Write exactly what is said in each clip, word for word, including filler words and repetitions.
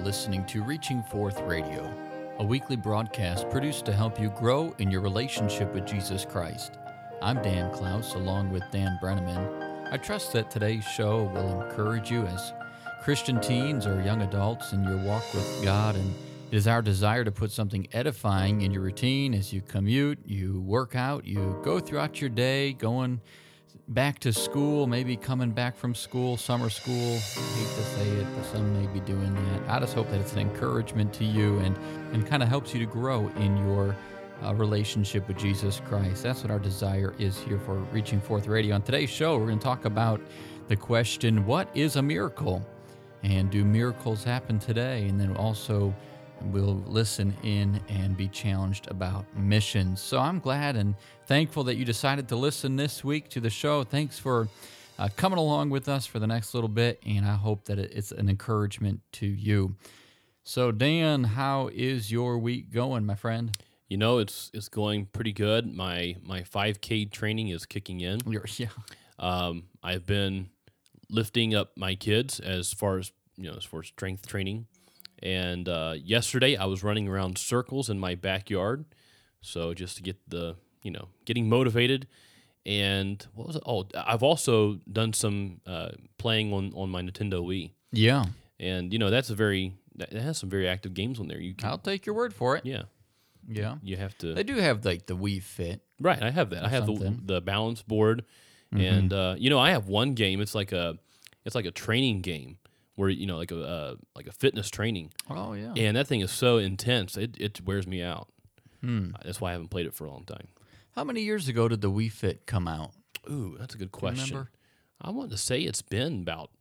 listening to Reaching Forth Radio, a weekly broadcast produced to help you grow in your relationship with Jesus Christ. I'm Dan Klaus, along with Dan Brenneman. I trust that today's show will encourage you as Christian teens or young adults in your walk with God, and it is our desire to put something edifying in your routine as you commute, you work out, you go throughout your day, going back to school, maybe coming back from school, summer school. I hate to say it, but some may be doing that. I just hope that it's an encouragement to you and, and kind of helps you to grow in your uh, relationship with Jesus Christ. That's what our desire is here for Reaching Forth Radio. On today's show, we're going to talk about the question, what is a miracle? And do miracles happen today? And then also we'll listen in and be challenged about missions. So I'm glad and thankful that you decided to listen this week to the show. Thanks for uh, coming along with us for the next little bit, and I hope that it's an encouragement to you. So Dan, how is your week going, my friend? You know, it's it's going pretty good. My my five K training is kicking in. You're, yeah. Um, I've been lifting up my kids as far as you know, as far as strength training. And uh, yesterday I was running around circles in my backyard, so just to get the, you know, getting motivated. And what was it? Oh, I've also done some uh, playing on, on my Nintendo Wii. Yeah. And, you know, that's a very, that has some very active games on there. You can, I'll take your word for it. Yeah. Yeah. You have to. They do have like the Wii Fit. Right, I have that. I have the, something. the balance board. Mm-hmm. And, uh, you know, I have one game. It's like a, it's like a training game. Where you know, like a uh, like a fitness training. Oh yeah, and that thing is so intense, it it wears me out. Hmm. That's why I haven't played it for a long time. How many years ago did the Wii Fit come out? Ooh, that's a good Do you question. remember? I want to say it's been about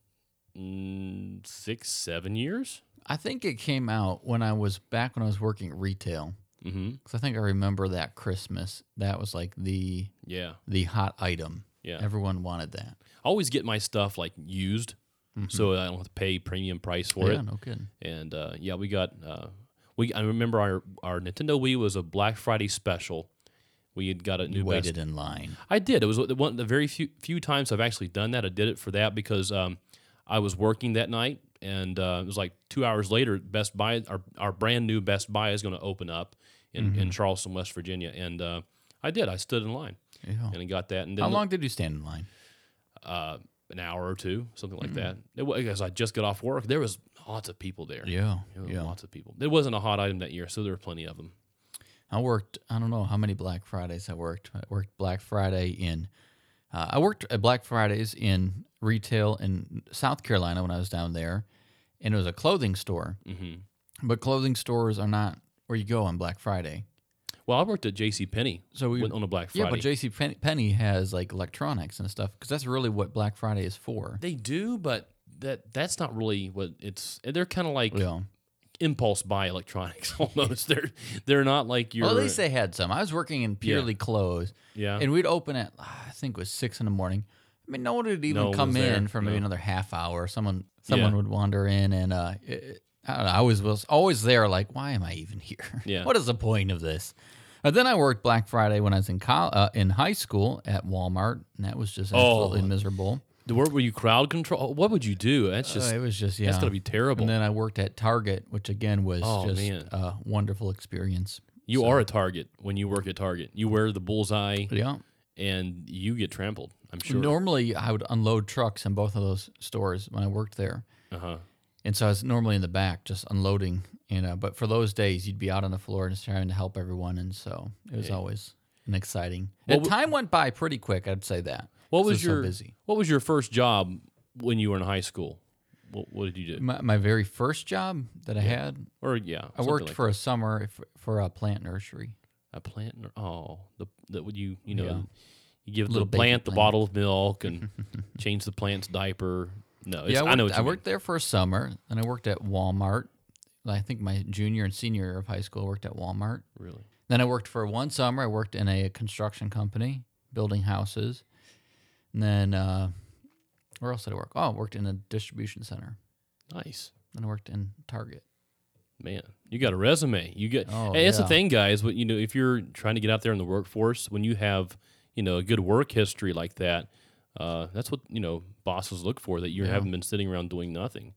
mm, six, seven years. I think it came out when I was back when I was working retail. Mm-hmm. Because I think I remember that Christmas. That was like the Yeah, the hot item. yeah. Everyone wanted that. I always get my stuff like used, Mm-hmm. so I don't have to pay premium price for yeah, it. no kidding. And uh, yeah, we got uh, we. I remember our our Nintendo Wii was a Black Friday special. We had got a new You waited best. in line. I did. It was the one the very few few times I've actually done that. I did it for that because um, I was working that night, and uh, it was like two hours later. Best Buy, our our brand new Best Buy is going to open up in, Mm-hmm. in Charleston, West Virginia, and uh, I did. I stood in line Yeah. and I got that. And then How long did you stand in line? Uh, an hour or two, something like that. It was because I just got off work. There was lots of people there. Yeah, There was yeah. lots of people. It wasn't a hot item that year, so there were plenty of them. I worked, I don't know how many Black Fridays I worked. I worked Black Friday in, uh, I worked at Black Fridays in retail in South Carolina when I was down there, and it was a clothing store. Mm-hmm. But clothing stores are not where you go on Black Friday. Well, I worked at JCPenney So we, on a Black Friday. yeah, but JCPenney has like electronics and stuff because that's really what Black Friday is for. They do, but that that's not really what it's. They're kind of like Yeah. impulse buy electronics almost. they're they're not like your. Well, at least they had some. I was working in purely clothes, yeah. and we'd open at I think it was six in the morning. I mean, no one would even No one come was in there. for maybe No. another half hour. Someone someone Yeah. would wander in, and uh, it, I don't know. I was was always there. Like, why am I even here? Yeah. What is the point of this? And then I worked Black Friday when I was in col- uh, in high school at Walmart, and that was just absolutely Oh. miserable. Where were you crowd control? What would you do? That's just Uh, it was just yeah. that's gonna be terrible. And then I worked at Target, which again was Oh, just man. a wonderful experience. you are a target when you work at Target. You wear the bullseye Yeah. and you get trampled. I'm sure. Normally, I would unload trucks in both of those stores when I worked there, Uh huh. and so I was normally in the back just unloading. You know, but for those days, you'd be out on the floor and just trying to help everyone, and so it was Yeah. always an exciting. Well, And time went by pretty quick. I'd say that. What 'cause it was so your busy? What was your first job when you were in high school? What, what did you do? My, my very first job that I had, Or yeah, I something worked like for a summer for, for a plant nursery. a plant. nur- Oh, the that would you you know Yeah. you give Little the baby plant the plant. bottle of milk and change the plant's diaper. No, it's, yeah, I, worked, I know what you I mean. worked there for a summer, and I worked at Walmart. I think my junior and senior year of high school, I worked at Walmart. Really? Then I worked for one summer. I worked in a construction company, building houses. And then, uh, where else did I work? Oh, I worked in a distribution center. Nice. Then I worked in Target. Man, you got a resume. You get. Oh, Hey, that's the yeah. thing, guys. What you know, if you're trying to get out there in the workforce, when you have you know a good work history like that, uh, that's what you know bosses look for. That you Yeah. haven't been sitting around doing nothing.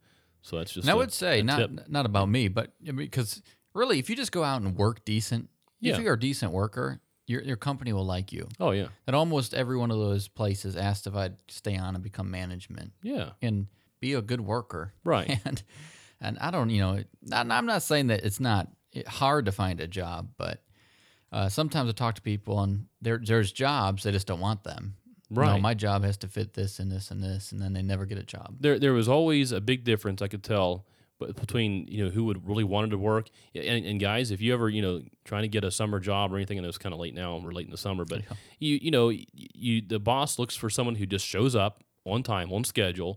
So that's just And I a, would say a not tip. not about me, but because really, if you just go out and work decent, Yeah. if you're a decent worker, your your company will like you. Oh yeah, At almost every one of those places asked if I'd stay on and become management yeah, and be a good worker. right. And and I don't, you know, not, I'm not saying that it's not hard to find a job, but uh, sometimes I talk to people and there there's jobs, they just don't want them. No, Right. my job has to fit this and this and this, and then they never get a job. There there was always a big difference I could tell, but between you know who would really wanted to work and, and guys, if you ever you know trying to get a summer job or anything, and it's kind of late now, we're late in the summer, but Yeah. you you know you the boss looks for someone who just shows up on time, on schedule,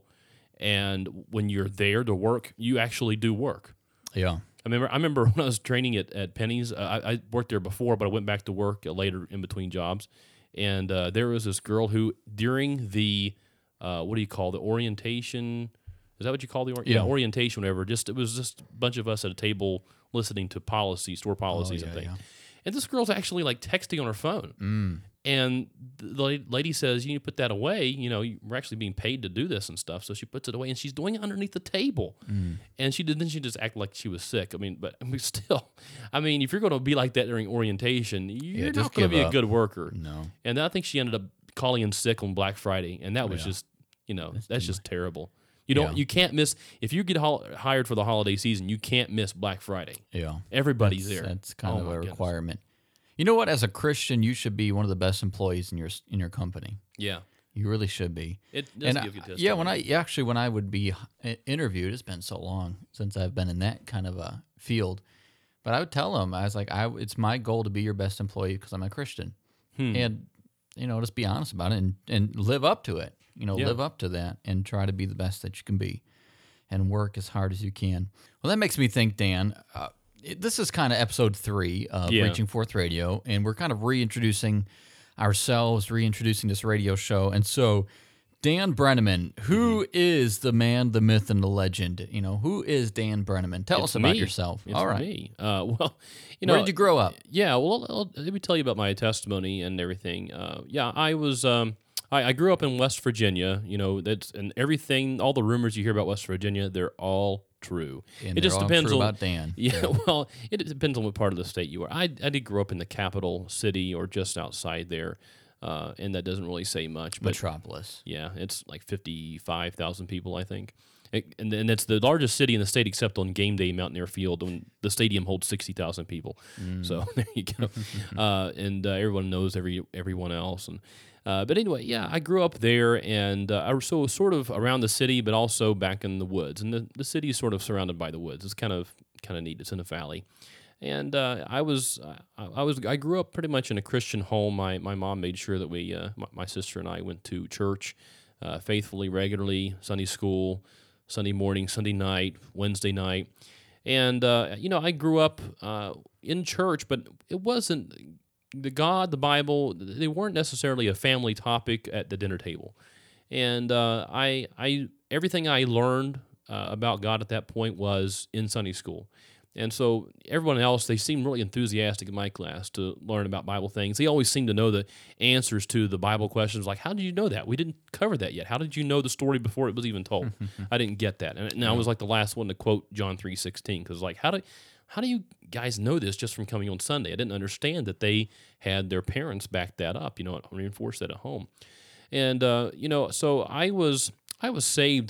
and when you're there to work, you actually do work. Yeah. I remember. I remember when I was training at, at Penny's. Uh, I, I worked there before, but I went back to work uh, later in between jobs. And uh, there was this girl who, during the uh, what do you call the orientation? Is that what you call the or- Yeah. orientation? Whatever. Just it was just a bunch of us at a table listening to policy, store policies, Oh, and yeah, things. yeah. And this girl's actually like texting on her phone. Mm. And the la- lady says, "You need to put that away. You know, we're actually being paid to do this and stuff." So she puts it away, and she's doing it underneath the table. Mm. And she did. Then she just acted like she was sick. I mean, but I mean, still, I mean, if you're going to be like that during orientation, you're just not going to give be a up. good worker. No. And I think she ended up calling in sick on Black Friday, and that was Yeah. just, you know, that's, too just terrible. You don't, Yeah. you can't miss if you get hol- hired for the holiday season. You can't miss Black Friday. Yeah. Everybody's That's, there. that's kind Oh, of my a goodness. requirement. You know what? As a Christian, you should be one of the best employees in your in your company. Yeah, You really should be. it does And I- give you testimony. yeah, when I actually when I would be h- interviewed, it's been so long since I've been in that kind of a field. But I would tell them, I was like, I it's my goal to be your best employee because I'm a Christian, Hmm. and you know, just be honest about it and and live up to it. You know, Yeah. live up to that and try to be the best that you can be, and work as hard as you can. Well, that makes me think, Dan. Uh, it- this is kind of episode three of Yeah. Reaching Forth Radio, and we're kind of reintroducing ourselves, reintroducing this radio show. And so, Dan Brenneman, who Mm-hmm. is the man, the myth, and the legend? You know, who is Dan Brenneman? Tell It's us about me. yourself. It's All right. me. Uh, well, you know, Where did you grow up? Yeah, well, I'll, let me tell you about my testimony and everything. Uh, yeah, I was. Um, I, I grew up in West Virginia. You know, that's and everything. All the rumors you hear about West Virginia, they're all true. And it just they're all depends true on about Dan. Yeah, well, it depends on what part of the state you are. I I did grow up in the capital city or just outside there, uh, and that doesn't really say much. But Metropolis. yeah, it's like fifty-five thousand people, I think. It, and, and it's the largest city in the state except on game day, Mountaineer Field, when the stadium holds sixty thousand people. So there you go. uh, and uh, everyone knows every everyone else. And uh, But anyway, yeah, I grew up there, and uh, I was so sort of around the city, but also back in the woods. And the, the city is sort of surrounded by the woods. It's kind of kind of neat. It's in a valley. And uh, I was, I, I was, I grew up pretty much in a Christian home. My my mom made sure that we, uh, my, my sister and I, went to church uh, faithfully, regularly, Sunday school, Sunday morning, Sunday night, Wednesday night, and uh, you know, I grew up uh, in church, but it wasn't the God, the Bible. They weren't necessarily a family topic at the dinner table, and uh, I, I, everything I learned uh, about God at that point was in Sunday school. And so everyone else, they seemed really enthusiastic in my class to learn about Bible things. They always seemed to know the answers to the Bible questions. Like, how did you know that? We didn't cover that yet. How did you know the story before it was even told? I didn't get that. And, and I was like the last one to quote John three sixteen because, like, how do how do you guys know this just from coming on Sunday? I didn't understand that they had their parents back that up, you know, and reinforce that at home. And uh, you know, so I was I was saved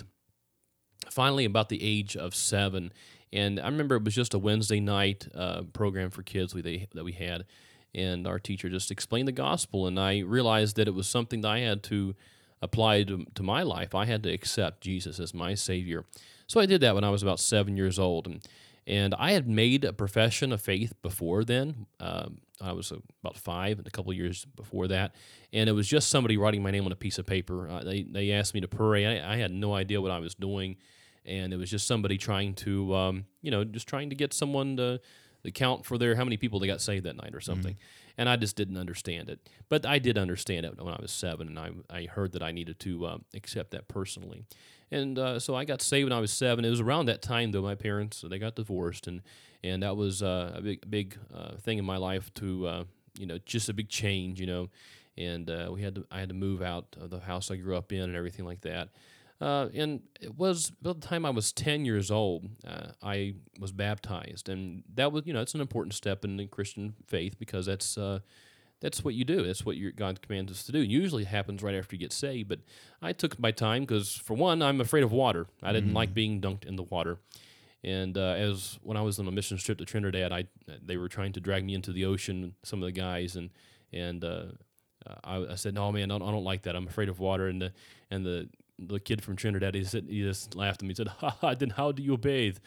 finally about the age of seven. And I remember it was just a Wednesday night uh, program for kids we, they, that we had, and our teacher just explained the gospel, and I realized that it was something that I had to apply to, to my life. I had to accept Jesus as my Savior. So I did that when I was about seven years old, and and I had made a profession of faith before then. Um, I was about five, and a couple of years before that, and it was just somebody writing my name on a piece of paper. Uh, they they asked me to pray. I, I had no idea what I was doing. And it was just somebody trying to, um, you know, just trying to get someone to, to count for their how many people they got saved that night or something. Mm-hmm. And I just didn't understand it. But I did understand it when I was seven, and I, I heard that I needed to uh, accept that personally. And uh, so I got saved when I was seven. It was around that time, though, my parents, they got divorced, and and that was uh, a big big uh, thing in my life to, uh, you know, just a big change, you know. And uh, we had to, I had to move out of the house I grew up in and everything like that. Uh, and it was about the time I was ten years old, uh, I was baptized, and that was, you know, it's an important step in the Christian faith because that's uh, that's what you do. That's what your God commands us to do. Usually it happens right after you get saved, but I took my time because, for one, I'm afraid of water. I didn't Mm. like being dunked in the water. And uh, as when I was on a mission trip to Trinidad, I they were trying to drag me into the ocean, some of the guys, and and uh, I, I said, no, man, I don't, I don't like that. I'm afraid of water. And the and the the kid from Trinidad, he said, he just laughed at me. He said, ha, ha, then how do you bathe?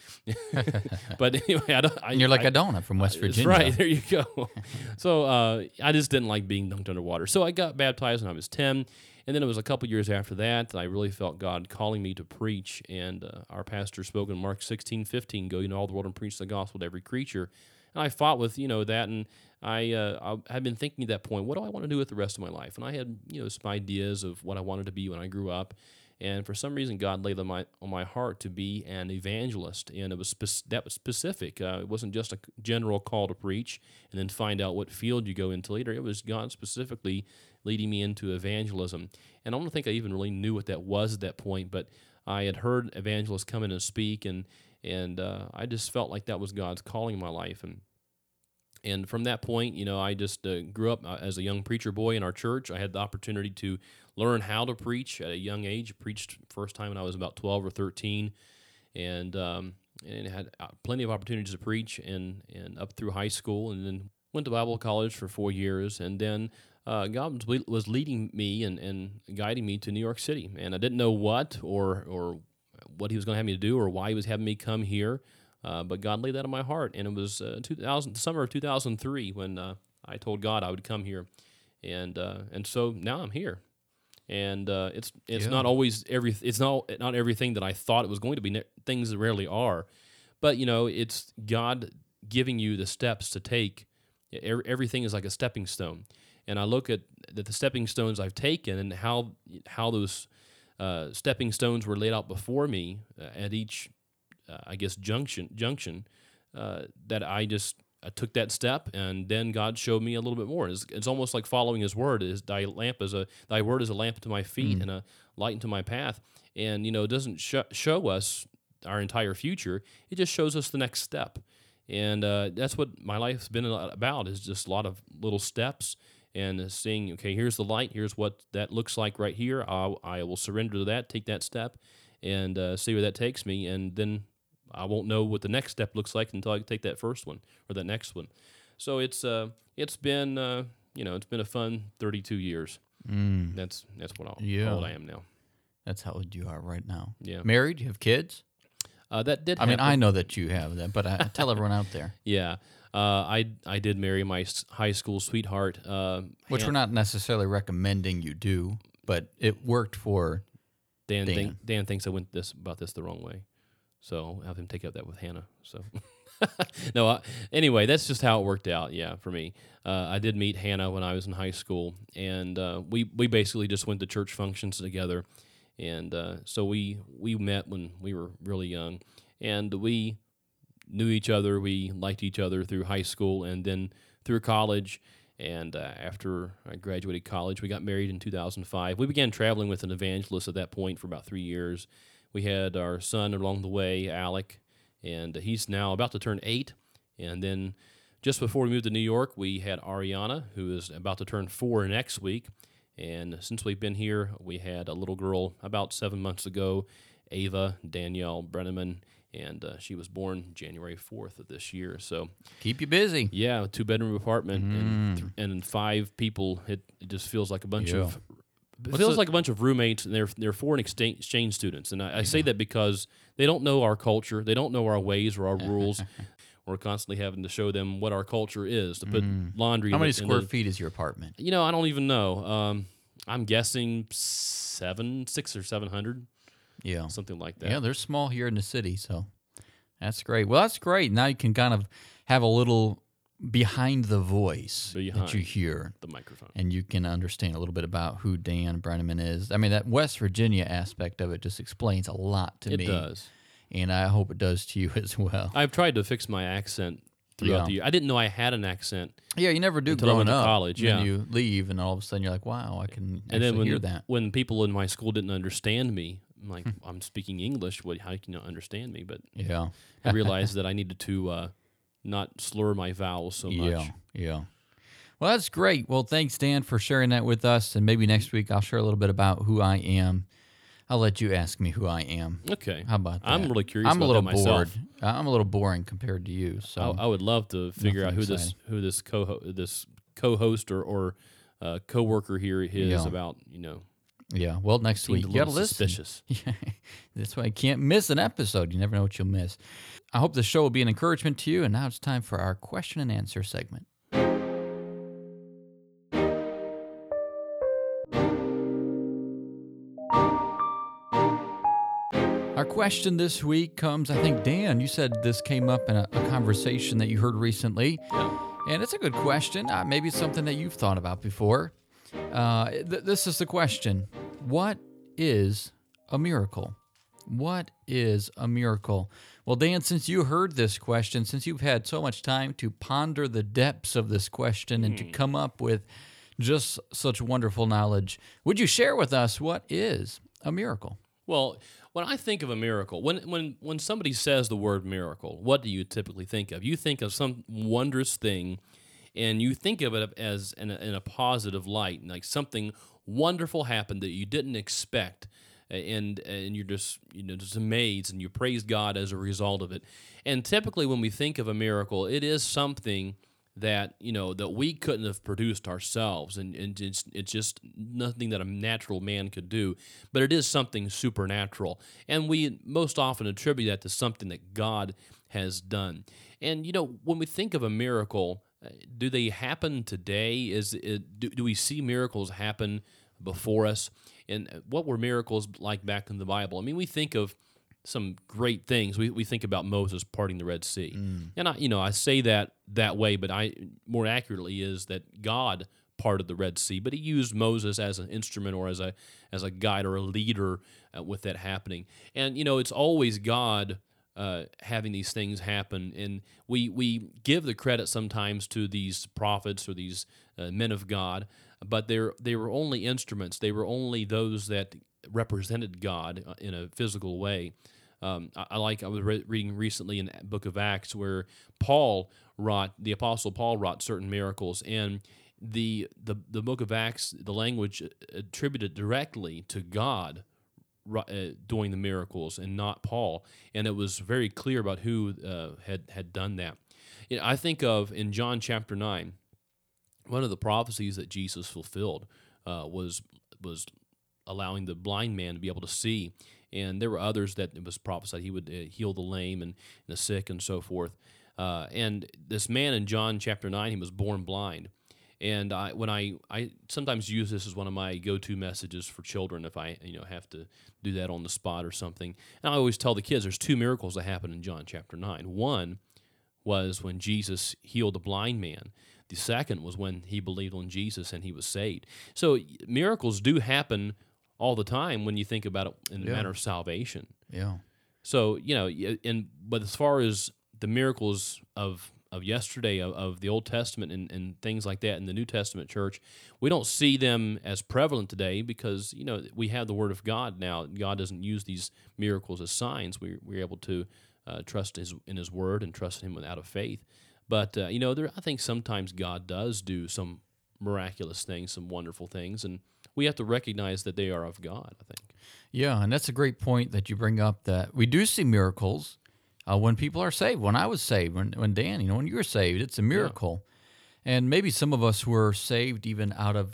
But anyway, I don't. I, And you're like, I, I don't. I'm from West That's Virginia. right. There you go. So uh, I just didn't like being dunked underwater. So I got baptized when I was ten. And then it was a couple years after that that I really felt God calling me to preach. And uh, our pastor spoke in Mark sixteen fifteen, go, you know, all the world and preach the gospel to every creature. And I fought with, you know, that. And I, uh, I had been thinking at that point, what do I want to do with the rest of my life? And I had, you know, some ideas of what I wanted to be when I grew up. And for some reason, God laid on my on my heart to be an evangelist, and it was spe- that was specific. Uh, it wasn't just a general call to preach and then find out what field you go into later. It was God specifically leading me into evangelism. And I don't think I even really knew what that was at that point, but I had heard evangelists come in and speak, and and uh, I just felt like that was God's calling in my life. And And from that point, you know, I just uh, grew up uh, as a young preacher boy in our church. I had the opportunity to learn how to preach at a young age. Preached first time when I was about twelve or thirteen, and um, and had uh, plenty of opportunities to preach, and, and up through high school, and then went to Bible college for four years, and then uh, God was, was leading me and, and guiding me to New York City, and I didn't know what or or what He was going to have me to do or why He was having me come here. Uh, but God laid that on my heart, and it was uh, two thousand, the summer of two thousand three when uh, I told God I would come here, and uh, and so now I'm here, and uh, it's it's Yeah. not always every it's not not everything that I thought it was going to be. Things rarely are, but you know, it's God giving you the steps to take. Every, everything is like a stepping stone, and I look at the, the stepping stones I've taken and how how those uh, stepping stones were laid out before me uh, at each. Uh, I guess junction junction uh, that I just I took that step, and then God showed me a little bit more. It's, it's almost like following His word. Is thy lamp is a thy word is a lamp to my feet Mm. and a light into my path. And you know, it doesn't sh- show us our entire future. It just shows us the next step, and uh, that's what my life's been about. Is just a lot of little steps and seeing. Okay, here's the light. Here's what that looks like right here. I'll, I will surrender to that. Take that step, and uh, see where that takes me, and then I won't know what the next step looks like until I take that first one or that next one. So it's uh, it's been uh, you know, it's been a fun thirty-two years. Mm. That's that's what I'll, Yeah. how old I am now. That's how old you are right now. Yeah. Married? You have kids? Uh, that did. I mean, happen. I know that you have that, but I tell everyone out there, Yeah. Uh, I I did marry my s- high school sweetheart. Uh, which Han- we're not necessarily recommending you do, but it worked for. Dan. Dan. Think, Dan thinks I went this about this the wrong way, so I'll have him take up that with Hannah. So. no, uh, anyway, that's just how it worked out. Yeah, for me, uh, I did meet Hannah when I was in high school, and uh, we we basically just went to church functions together, and uh, so we we met when we were really young, and we knew each other. We liked each other through high school, and then through college. And uh, after I graduated college, we got married in two thousand five. We began traveling with an evangelist at that point for about three years. We had our son along the way, Alec, and he's now about to turn eight. And then just before we moved to New York, we had Ariana, who is about to turn four next week. And since we've been here, we had a little girl about seven months ago, Ava Danielle Brenneman, and uh, she was born January fourth of this year. So, Keep you busy. yeah, a two-bedroom apartment and Mm. th- and five people. It, it just feels like a bunch Yeah. of it What's feels the- like a bunch of roommates, and they're they're foreign exchange exchange students. And I, I say that because they don't know our culture, they don't know our ways or our rules. We're constantly having to show them what our culture is to put laundry. How in many the- in square the- feet is your apartment? You know, I don't even know. Um, I'm guessing seven, six or seven hundred, Yeah. something like that. Yeah, they're small here in the city, so that's great. Well, that's great. Now you can kind of have a little behind the voice that Behind. you hear, The microphone. and you can understand a little bit about who Dan Brenneman is. I mean, that West Virginia aspect of it just explains a lot to It me. does. And I hope it does to you as well. I've tried to fix my accent throughout Yeah. the year. I didn't know I had an accent. Yeah, you never do Until I growing went to up. college, and then yeah. you leave, and all of a sudden you're like, wow, I can And actually then when hear that. when people in my school didn't understand me, I'm like, I'm speaking English. What? How can you understand me? But Yeah. I realized that I needed to uh, not slur my vowels so much. Yeah, yeah. Well, that's great. Well, thanks, Dan, for sharing that with us. And maybe next week I'll share a little bit about who I am. I'll let you ask me who I am. Okay. How about that? I'm really curious I'm about a little that myself. bored. I'm a little boring compared to you. So I, I would love to figure out Nothing who this exciting. who this co this co-host or or uh, co-worker here is Yeah. about. You know, yeah. Well, next seemed week a you little got to listen. suspicious. Yeah, that's why you can't miss an episode. You never know what you'll miss. I hope the show will be an encouragement to you. And now it's time for our question and answer segment. Our question this week comes, I think, Dan, you said this came up in a, a conversation that you heard recently. Yeah. And it's a good question. Uh, maybe it's something that you've thought about before. Uh, th- this is the question. What is a miracle? What is a miracle? Well, Dan, since you heard this question, since you've had so much time to ponder the depths of this question and to come up with just such wonderful knowledge, would you share with us what is a miracle? Well, when I think of a miracle, when when when somebody says the word miracle, what do you typically think of? You think of some wondrous thing, and you think of it as in a, in a positive light, like something wonderful happened that you didn't expect, and and you're just you know just amazed, and you praise God as a result of it. And typically, when we think of a miracle, it is something that you know that we couldn't have produced ourselves, and, and it's, it's just nothing that a natural man could do, but it is something supernatural, and we most often attribute that to something that God has done. And you know, when we think of a miracle, uh, do they happen today? Is it, do, do we see miracles happen before us? And what were miracles like back in the Bible? I mean, we think of some great things. We we think about Moses parting the Red Sea, mm. and I you know I say that that way, but I more accurately is that God parted the Red Sea, but He used Moses as an instrument or as a as a guide or a leader uh, with that happening. And you know it's always God uh, having these things happen, and we we give the credit sometimes to these prophets or these uh, men of God, but they're they were only instruments. They were only those that represented God in a physical way. Um, I, I like I was re- reading recently in the book of Acts where Paul wrought, the apostle Paul wrought certain miracles, and the the the book of Acts, the language attributed directly to God uh, doing the miracles and not Paul, and it was very clear about who uh, had had done that. You know, I think of in John chapter nine, one of the prophecies that Jesus fulfilled uh, was was allowing the blind man to be able to see. And there were others that it was prophesied he would uh, heal the lame and, and the sick and so forth. Uh, and this man in John chapter nine, he was born blind. And I, when I, I sometimes use this as one of my go-to messages for children if I you know have to do that on the spot or something. And I always tell the kids there's two miracles that happened in John chapter nine. One was when Jesus healed the blind man. The second was when he believed on Jesus and he was saved. So miracles do happen all the time when you think about it in the Yeah. matter of salvation. Yeah. So, you know, and but as far as the miracles of of yesterday, of, of the Old Testament and, and things like that in the New Testament church, we don't see them as prevalent today because, you know, we have the Word of God now. God doesn't use these miracles as signs. We, we're able to uh, trust his, in His Word and trust Him without a faith. But, uh, you know, there, I think sometimes God does do some miraculous things, some wonderful things, and we have to recognize that they are of God, I think. Yeah, and that's a great point that you bring up, that we do see miracles uh, when people are saved. When I was saved, when, when Dan, you know, when you were saved, it's a miracle. Yeah. And maybe some of us were saved even out of,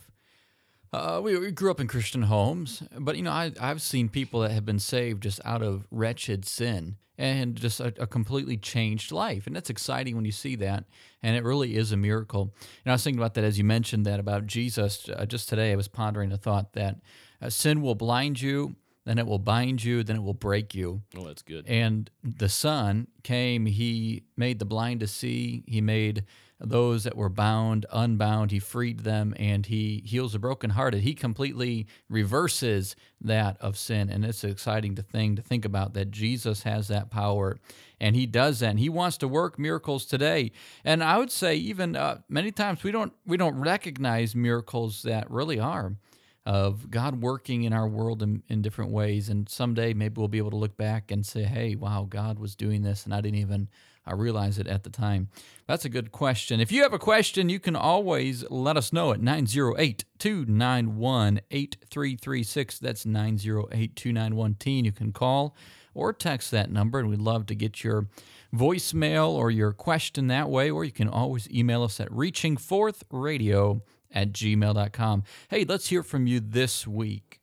uh, we, we grew up in Christian homes, but, you know, I, I've seen people that have been saved just out of wretched sin and just a, a completely changed life. And that's exciting when you see that, and it really is a miracle. And I was thinking about that as you mentioned that about Jesus. Uh, just today I was pondering the thought that uh, sin will blind you, then it will bind you, then it will break you. Oh, that's good. And the Son came, He made the blind to see, He made those that were bound unbound, He freed them, and He heals the brokenhearted. He completely reverses that of sin, and it's an exciting thing to think about that Jesus has that power, and He does that, and He wants to work miracles today. And I would say even uh, many times we don't we don't recognize miracles that really are of God working in our world in, in different ways. And someday maybe we'll be able to look back and say, hey, wow, God was doing this, and I didn't even uh, realize it at the time. That's a good question. If you have a question, you can always let us know at nine oh eight, two nine one, eight three three six. That's nine oh eight, two nine one, teen. You can call or text that number, and we'd love to get your voicemail or your question that way, or you can always email us at reaching forth radio at gmail dot com. Hey, let's hear from you this week.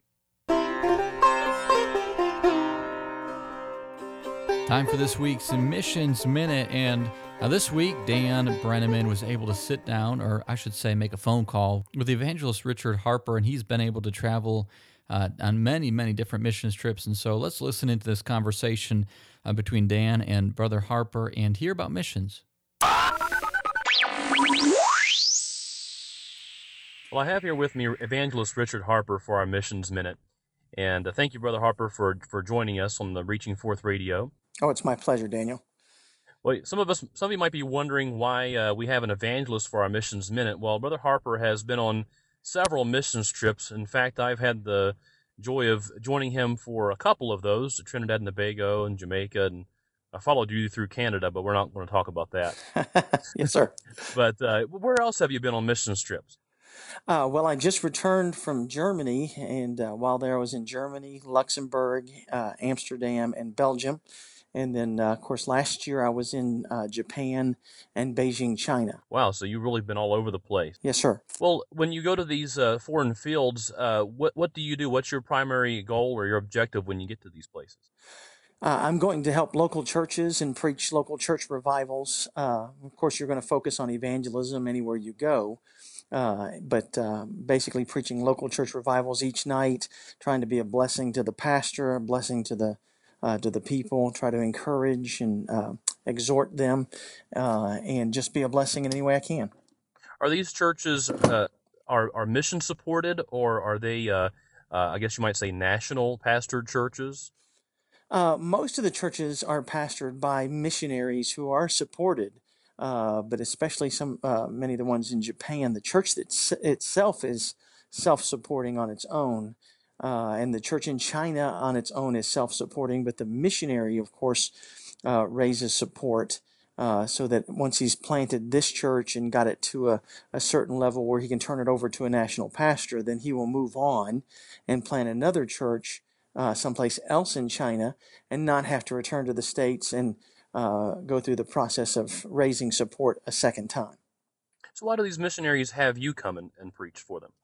Time for this week's Missions Minute, and uh, this week Dan Brenneman was able to sit down, or I should say make a phone call, with the evangelist Richard Harper, and he's been able to travel uh, on many, many different missions trips. And so let's listen into this conversation uh, between Dan and Brother Harper and hear about missions. Well, I have here with me Evangelist Richard Harper for our Missions Minute. And uh, thank you, Brother Harper, for, for joining us on the Reaching Forth Radio. Oh, it's my pleasure, Daniel. Well, some of us, some of you might be wondering why uh, we have an evangelist for our Missions Minute. Well, Brother Harper has been on several missions trips. In fact, I've had the joy of joining him for a couple of those, to Trinidad and Tobago and Jamaica, and I followed you through Canada, but we're not going to talk about that. Yes, sir. But uh, where else have you been on missions trips? Uh, well, I just returned from Germany, and uh, while there I was in Germany, Luxembourg, uh, Amsterdam, and Belgium. And then, uh, of course, last year I was in uh, Japan and Beijing, China. Wow, so you've really been all over the place. Yes, sir. Well, when you go to these uh, foreign fields, uh, what, what do you do? What's your primary goal or your objective when you get to these places? Uh, I'm going to help local churches and preach local church revivals. Uh, of course, you're going to focus on evangelism anywhere you go. Uh, but uh, basically preaching local church revivals each night, trying to be a blessing to the pastor, a blessing to the uh, to the people, try to encourage and uh, exhort them, uh, and just be a blessing in any way I can. Are these churches uh, are are mission supported, or are they? Uh, uh, I guess you might say national pastored churches. Uh, most of the churches are pastored by missionaries who are supported. Uh, but especially some, uh, many of the ones in Japan, the church that itself is self-supporting on its own, uh, and the church in China on its own is self-supporting. But the missionary, of course, uh, raises support uh, so that once he's planted this church and got it to a, a certain level where he can turn it over to a national pastor, then he will move on and plant another church uh, someplace else in China and not have to return to the States and Uh, go through the process of raising support a second time. So why do these missionaries have you come and, and preach for them?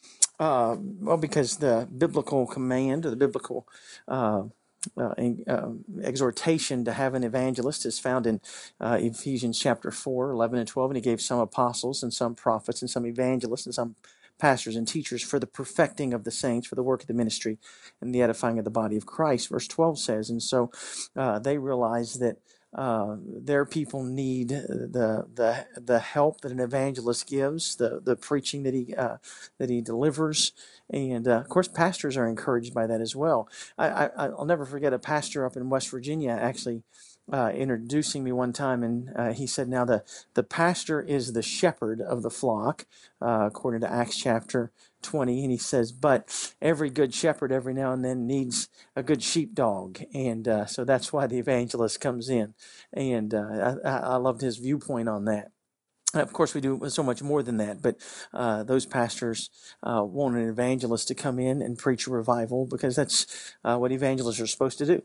Uh, well, because the biblical command or the biblical uh, uh, uh, exhortation to have an evangelist is found in uh, Ephesians chapter four, eleven and twelve, and he gave some apostles and some prophets and some evangelists and some pastors and teachers for the perfecting of the saints, for the work of the ministry and the edifying of the body of Christ, verse twelve says. And so uh, they realize that Uh, their people need the the the help that an evangelist gives, the the preaching that he uh, that he delivers, and uh, of course pastors are encouraged by that as well. I, I I'll never forget a pastor up in West Virginia actually uh, introducing me one time, and uh, he said, "Now the the pastor is the shepherd of the flock," uh, according to Acts chapter twenty, and he says, "But every good shepherd every now and then needs a good sheepdog," and uh, so that's why the evangelist comes in, and uh, I, I loved his viewpoint on that. Of course, we do so much more than that, but uh, those pastors uh, want an evangelist to come in and preach a revival because that's uh, what evangelists are supposed to do.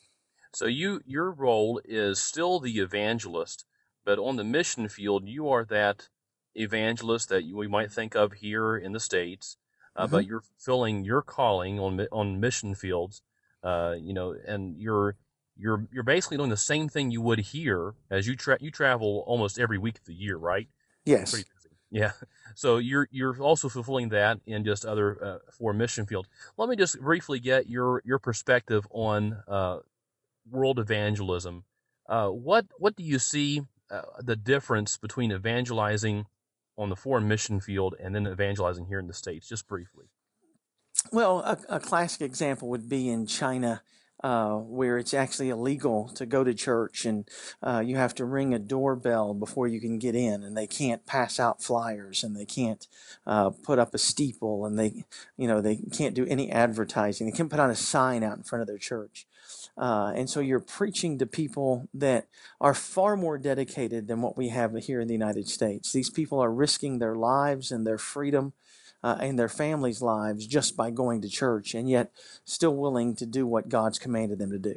So you, your role is still the evangelist, but on the mission field, you are that evangelist that you, we might think of here in the States, uh, mm-hmm. but you're fulfilling your calling on on mission fields, uh, you know, and you're you're you're basically doing the same thing you would here as you tra- you travel almost every week of the year, right? Yes. Pretty busy. Yeah. So you're you're also fulfilling that in just other uh, for mission field. Let me just briefly get your your perspective on uh, world evangelism. Uh, what what do you see uh, the difference between evangelizing on the foreign mission field and then evangelizing here in the States, just briefly? Well, a, a classic example would be in China. uh, where it's actually illegal to go to church, and uh, you have to ring a doorbell before you can get in, and they can't pass out flyers, and they can't uh, put up a steeple, and they, you know, they can't do any advertising. They can't put on a sign out in front of their church. Uh, and so you're preaching to people that are far more dedicated than what we have here in the United States. These people are risking their lives and their freedom uh, and their families' lives just by going to church, and yet still willing to do what God's commanded them to do.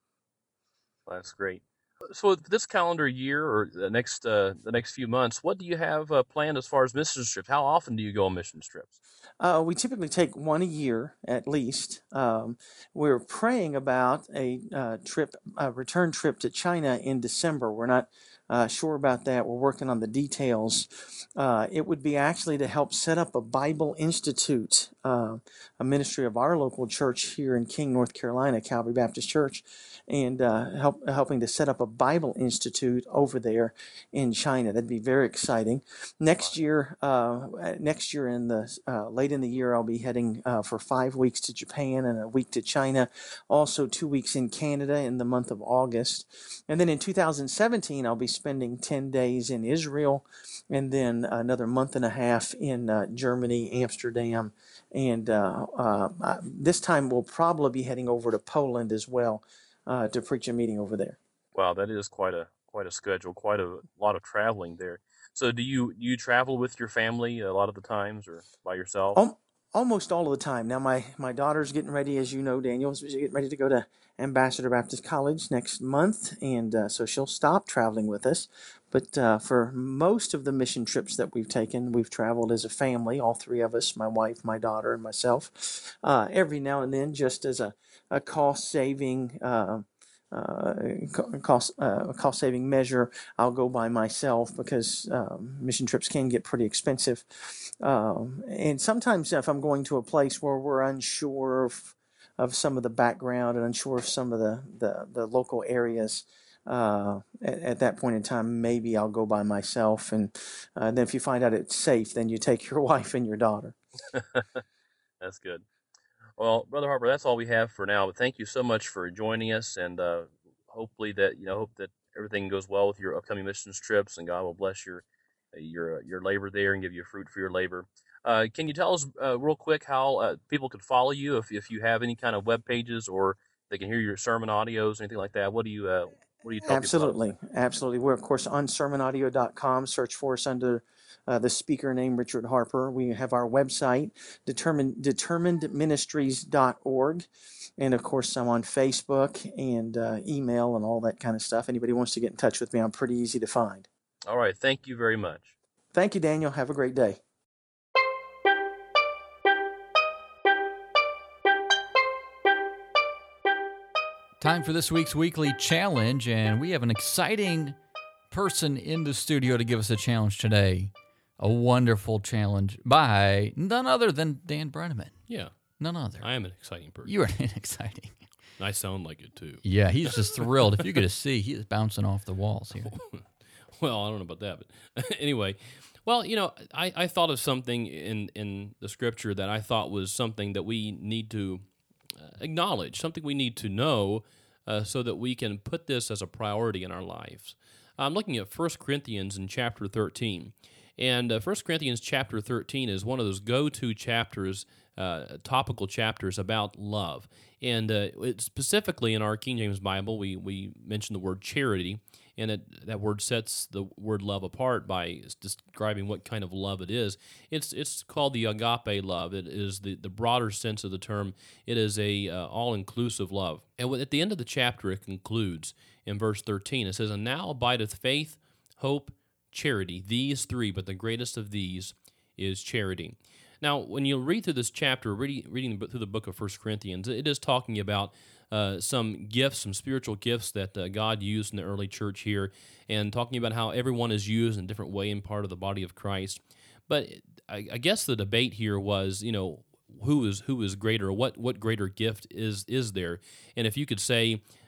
That's great. So this calendar year or the next uh, the next few months, what do you have uh, planned as far as mission trips? How often do you go on mission trips? Uh, we typically take one a year at least. Um, we're praying about a uh, trip, a return trip to China in December. We're not uh, sure about that. We're working on the details. Uh, it would be actually to help set up a Bible Institute, uh, a ministry of our local church here in King, North Carolina, Calvary Baptist Church, and uh, help helping to set up a Bible Institute over there in China. That'd be very exciting. Next year, uh, next year in the uh, late in the year, I'll be heading uh, for five weeks to Japan and a week to China. Also, two weeks in Canada in the month of August, and then in two thousand seventeen, I'll be spending ten days in Israel, and then another month and a half in uh, Germany, Amsterdam, and uh, uh, this time we'll probably be heading over to Poland as well uh, to preach a meeting over there. Wow, that is quite a quite a schedule, quite a lot of traveling there. So do you do you travel with your family a lot of the times, or by yourself? Um, almost all of the time. Now, my, my daughter's getting ready, as you know, Daniel, she's getting ready to go to Ambassador Baptist College next month, and uh, so she'll stop traveling with us. But uh, for most of the mission trips that we've taken, we've traveled as a family, all three of us, my wife, my daughter, and myself. Uh, every now and then, just as a, a cost-saving uh, Uh, cost uh, cost saving measure, I'll go by myself because um, mission trips can get pretty expensive. Um, and sometimes if I'm going to a place where we're unsure of, of some of the background and unsure of some of the, the, the local areas, uh, at, at that point in time, maybe I'll go by myself. And uh, then if you find out it's safe, then you take your wife and your daughter. That's good. Well, Brother Harper, that's all we have for now. But thank you so much for joining us, and uh, hopefully that you know hope that everything goes well with your upcoming missions trips, and God will bless your your your labor there and give you fruit for your labor. Uh, can you tell us uh, real quick how uh, people could follow you if if you have any kind of web pages, or they can hear your sermon audios, anything like that? What do you uh, what do you tell Absolutely, people? absolutely. We're of course on sermon audio dot com. Search for us under Uh, the speaker name, Richard Harper. We have our website, determined, determined ministries dot org. And of course, I'm on Facebook and uh, email and all that kind of stuff. Anybody wants to get in touch with me, I'm pretty easy to find. All right. Thank you very much. Thank you, Daniel. Have a great day. Time for this week's weekly challenge, and we have an exciting person in the studio to give us a challenge today. A wonderful challenge by none other than Dan Brenneman. Yeah. None other. I am an exciting person. You are exciting. I sound like it, too. Yeah, he's just thrilled. If you could see, he is bouncing off the walls here. Well, I don't know about that, but anyway. Well, you know, I, I thought of something in, in the Scripture that I thought was something that we need to acknowledge, something we need to know uh, so that we can put this as a priority in our lives. I'm looking at First Corinthians in chapter thirteen. And uh, First Corinthians chapter thirteen is one of those go-to chapters, uh, topical chapters about love. And uh, it, specifically in our King James Bible, we, we mention the word charity, and it, that word sets the word love apart by describing what kind of love it is. It's it's called the agape love. It is the, the broader sense of the term. It is a uh, all-inclusive love. And at the end of the chapter, it concludes in verse thirteen. It says, "And now abideth faith, hope, charity, these three, but the greatest of these is charity." Now, when you read through this chapter, reading, reading through the book of First Corinthians, it is talking about uh, some gifts, some spiritual gifts that uh, God used in the early church here, and talking about how everyone is used in a different way in part of the body of Christ. But I, I guess the debate here was, you know, who is who is greater? What what greater gift is is there? And if you could say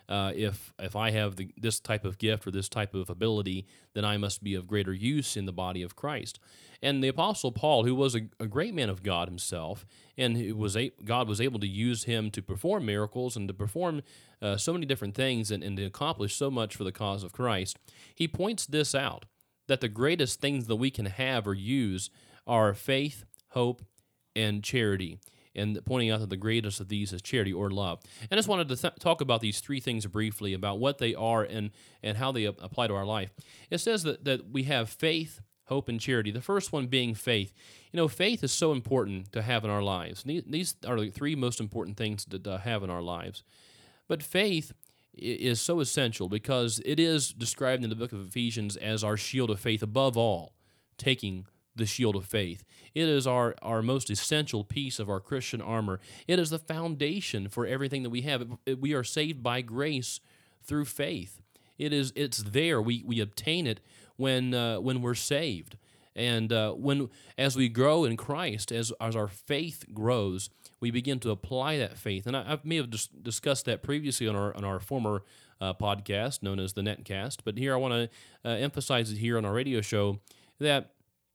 Uh, if if I have the, this type of gift or this type of ability, then I must be of greater use in the body of Christ. And the Apostle Paul, who was a, a great man of God himself, and who was a, God was able to use him to perform miracles and to perform uh, so many different things and, and to accomplish so much for the cause of Christ, he points this out, that the greatest things that we can have or use are faith, hope, and charity, and pointing out that the greatest of these is charity or love. And I just wanted to th- talk about these three things briefly, about what they are and, and how they apply to our life. It says that, that we have faith, hope, and charity. The first one being faith. You know, faith is so important to have in our lives. These are the three most important things to, to have in our lives. But faith is so essential because it is described in the book of Ephesians as our shield of faith, above all, taking the shield of faith. It is our, our most essential piece of our Christian armor. It is the foundation for everything that we have. We are saved by grace through faith. It is it's there. We we obtain it when uh, when we're saved. And uh, when as we grow in Christ, as as our faith grows, we begin to apply that faith. And I, I may have dis- discussed that previously on our on our former uh, podcast known as the Netcast, but here I want to uh, emphasize it here on our radio show that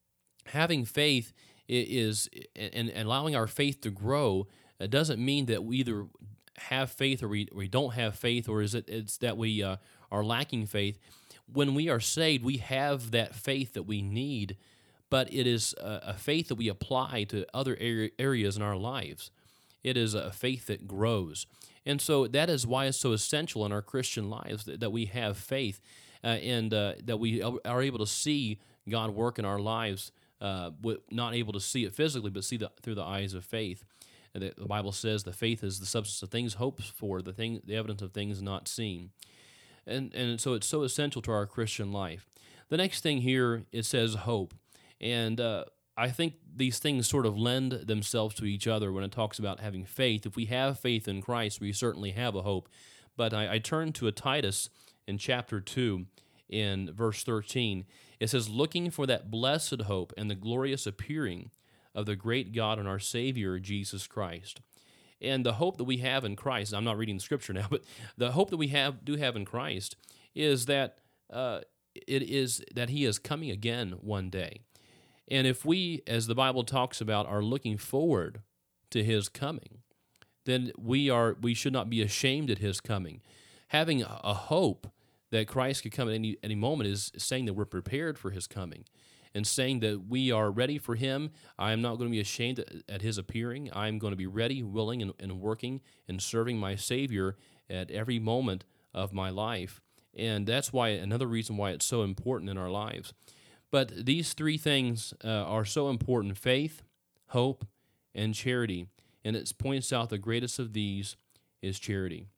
having faith is, and, and allowing our faith to grow, it doesn't mean that we either have faith or we, we don't have faith, or is it it's that we uh, are lacking faith. When we are saved, we have that faith that we need, but it is a, a faith that we apply to other area, areas in our lives. It is a faith that grows. And so that is why it's so essential in our Christian lives that, that we have faith uh, and uh, that we are able to see God work in our lives. Uh, not able to see it physically, but see the, through the eyes of faith. And the, the Bible says the faith is the substance of things hoped for, the thing, the evidence of things not seen. And and so it's so essential to our Christian life. The next thing here, it says hope. And uh, I think these things sort of lend themselves to each other when it talks about having faith. If we have faith in Christ, we certainly have a hope. But I, I turn to a Titus in chapter two, in verse thirteen. It says, looking for that blessed hope and the glorious appearing of the great God and our Savior, Jesus Christ. And the hope that we have in Christ, I'm not reading the scripture now, but the hope that we have do have in Christ is that uh, it is that He is coming again one day. And if we, as the Bible talks about, are looking forward to His coming, then we are we should not be ashamed at His coming. Having a hope that Christ could come at any any moment is saying that we're prepared for His coming, and saying that we are ready for Him. I am not going to be ashamed at, at His appearing. I am going to be ready, willing, and, and working and serving my Savior at every moment of my life. And that's why another reason why it's so important in our lives. But these three things uh, are so important: faith, hope, and charity. And it points out the greatest of these is charity.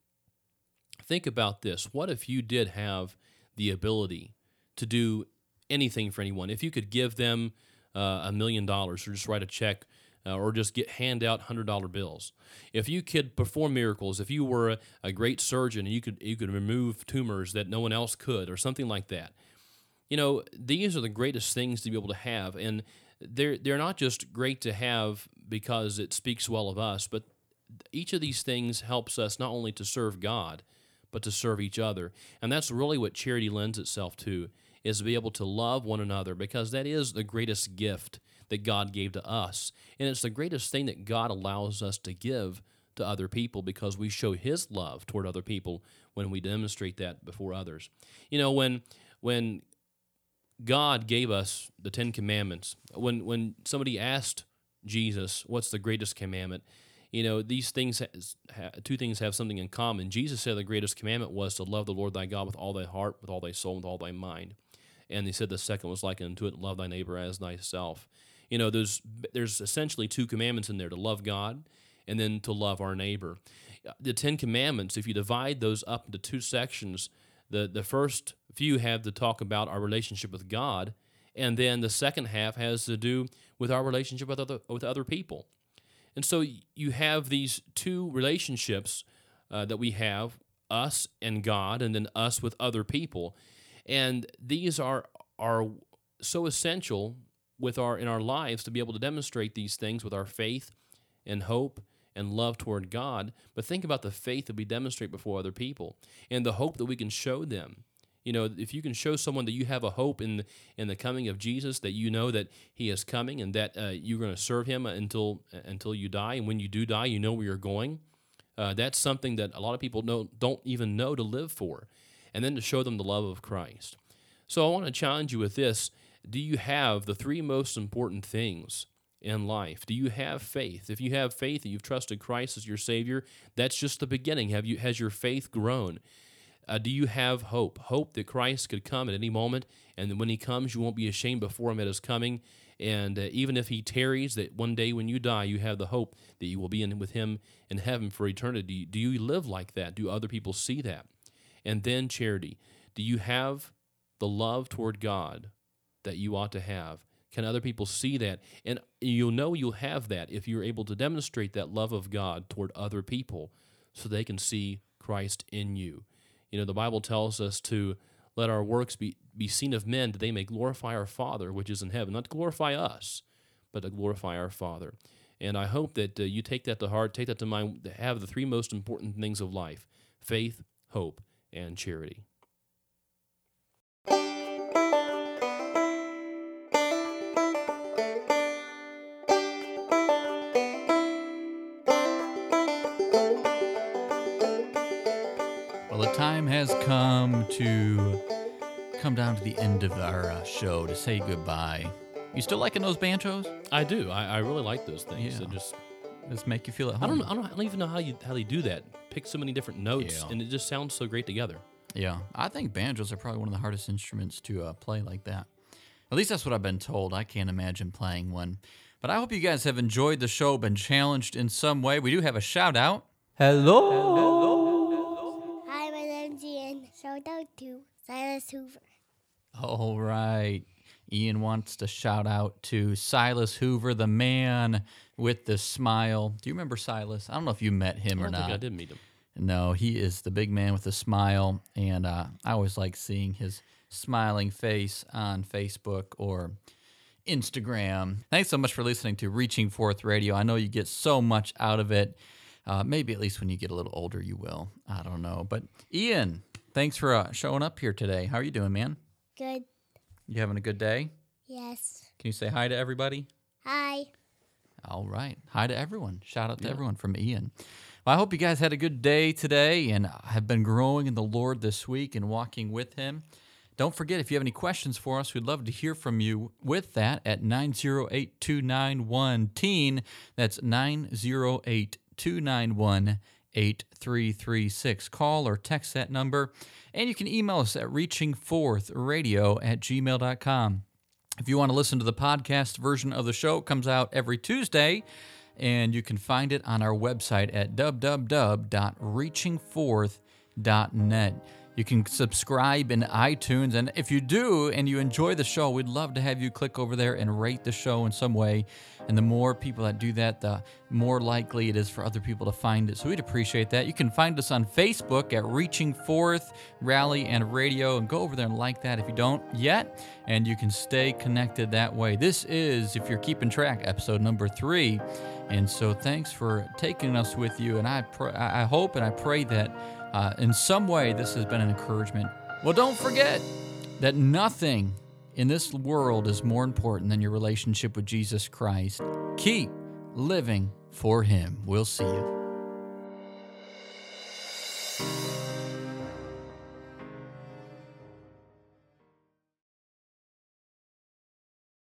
Think about this. What if you did have the ability to do anything for anyone? If you could give them uh, a million dollars, or just write a check, uh, or just get hand out hundred dollar bills. If you could perform miracles, if you were a, a great surgeon and you could you could remove tumors that no one else could, or something like that. You know, these are the greatest things to be able to have, and they're they're not just great to have because it speaks well of us, but each of these things helps us not only to serve God, but to serve each other. And that's really what charity lends itself to, is to be able to love one another, because that is the greatest gift that God gave to us. And it's the greatest thing that God allows us to give to other people, because we show His love toward other people when we demonstrate that before others. You know, when when God gave us the Ten Commandments, when when somebody asked Jesus, what's the greatest commandment? You know, these things, two things have something in common. Jesus said the greatest commandment was to love the Lord thy God with all thy heart, with all thy soul, with all thy mind. And he said the second was like unto it, love thy neighbor as thyself. You know, there's there's essentially two commandments in there, to love God and then to love our neighbor. The Ten Commandments, if you divide those up into two sections, the, the first few have to talk about our relationship with God, and then the second half has to do with our relationship with other, with other people. And so you have these two relationships uh, that we have, us and God, and then us with other people. And these are are so essential with our in our lives to be able to demonstrate these things with our faith and hope and love toward God, but think about the faith that we demonstrate before other people and the hope that we can show them. You know, if you can show someone that you have a hope in the, in the coming of Jesus, that you know that he is coming and that uh, you're going to serve him until until you die, and when you do die, you know where you're going, uh, that's something that a lot of people know, don't even know to live for, and then to show them the love of Christ. So I want to challenge you with this. Do you have the three most important things in life? Do you have faith? If you have faith and you've trusted Christ as your Savior, that's just the beginning. Have you has your faith grown? Uh, do you have hope? Hope that Christ could come at any moment, and that when he comes, you won't be ashamed before him at his coming. And uh, even if he tarries, that one day when you die, you have the hope that you will be in with him in heaven for eternity. Do you live like that? Do other people see that? And then charity. Do you have the love toward God that you ought to have? Can other people see that? And you'll know you'll have that if you're able to demonstrate that love of God toward other people so they can see Christ in you. You know, the Bible tells us to let our works be, be seen of men, that they may glorify our Father which is in heaven. Not to glorify us, but to glorify our Father. And I hope that uh, you take that to heart, take that to mind, have the three most important things of life: faith, hope, and charity. The time has come to come down to the end of our uh, show to say goodbye. You still liking those banjos? I do. I, I really like those things. Yeah. It just Just make you feel at home. I don't. I don't. I don't even know how you how they do that. Pick so many different notes, Yeah. and it just sounds so great together. Yeah, I think banjos are probably one of the hardest instruments to uh, play like that. At least that's what I've been told. I can't imagine playing one. But I hope you guys have enjoyed the show, been challenged in some way. We do have a shout out. Hello. Hi, my name's Ian. Shout out to Silas Hoover. All right. Ian wants to shout out to Silas Hoover, the man with the smile. Do you remember Silas? I don't know if you met him I or don't not. think I did meet him. No, he is the big man with the smile, and uh, I always like seeing his smiling face on Facebook or Instagram. Thanks so much for listening to Reaching Forth Radio. I know you get so much out of it. Uh, maybe at least when you get a little older you will. I don't know. But Ian, thanks for uh, showing up here today. How are you doing, man? Good. You having a good day? Yes. Can you say hi to everybody? Hi. All right. Hi to everyone. Shout out to Yeah. everyone from Ian. Well, I hope you guys had a good day today and have been growing in the Lord this week and walking with him. Don't forget, if you have any questions for us, we'd love to hear from you with that at nine zero eight, two nine one, teen. That's nine zero eight, two nine one, eight three three six. Call or text that number, and you can email us at reachingforthradio at gmail dot com. If you want to listen to the podcast version of the show, it comes out every Tuesday, and you can find it on our website at w w w dot reaching forth dot net. You can subscribe in iTunes, and if you do and you enjoy the show, we'd love to have you click over there and rate the show in some way. And the more people that do that, the more likely it is for other people to find it. So we'd appreciate that. You can find us on Facebook at Reaching Forth Rally and Radio, and go over there and like that if you don't yet, and you can stay connected that way. This is, if you're keeping track, episode number three. And so thanks for taking us with you, and I pr- I hope and I pray that Uh, in some way, this has been an encouragement. Well, don't forget that nothing in this world is more important than your relationship with Jesus Christ. Keep living for him. We'll see you.